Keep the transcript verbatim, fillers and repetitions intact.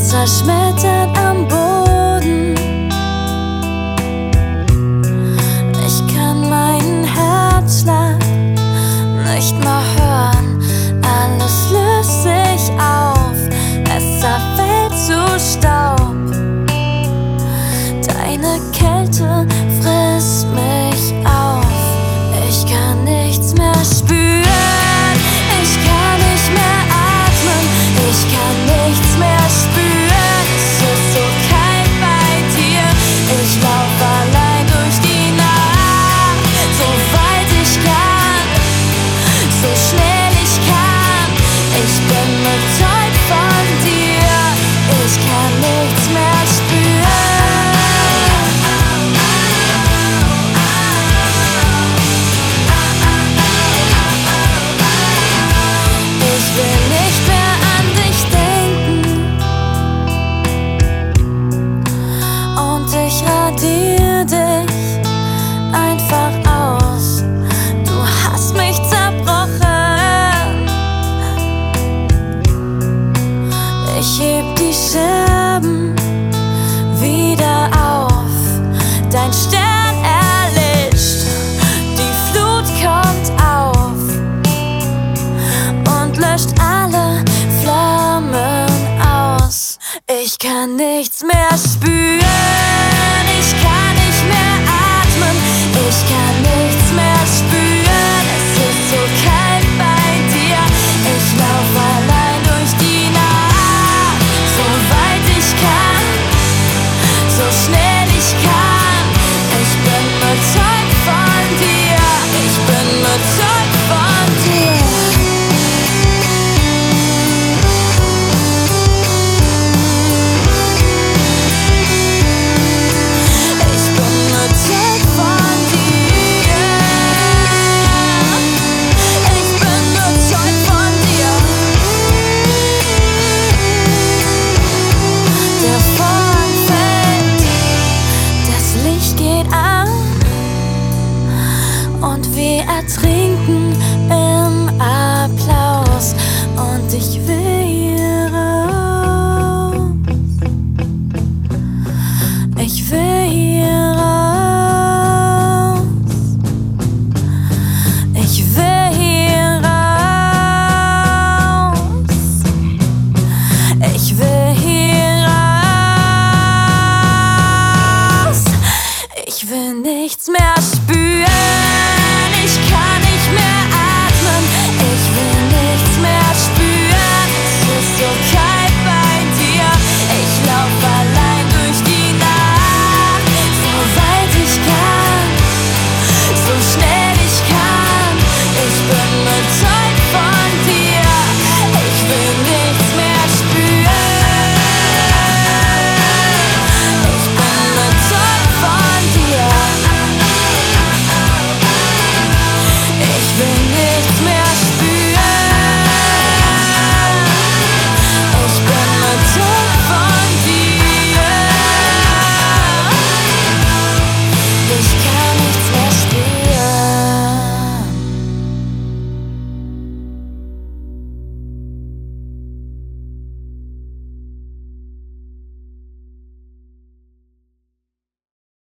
zerschmettert am Boden. Ich kann meinen Herzschlag nicht mehr hören. Alles löst sich auf, es zerfällt zu Staub. Deine Kälte frisst mich auf. Ich kann nichts mehr spüren. Ich kann nicht mehr atmen. Ich kann nichts mehr spüren. Es ist so kalt bei dir. Ich lauf allein durch die Nacht, so weit ich kann, so schnell ich kann. Ich bin betäubt von dir. Ich kann nichts mehr spüren. Ich will nicht mehr an dich denken und ich radier dich einfach aus. Du hast mich zerbrochen. Ich heb die Scherben wieder auf. Dein Stern erlischt, die Flut kommt auf und löscht alle Flammen aus. Ich kann nichts mehr spüren.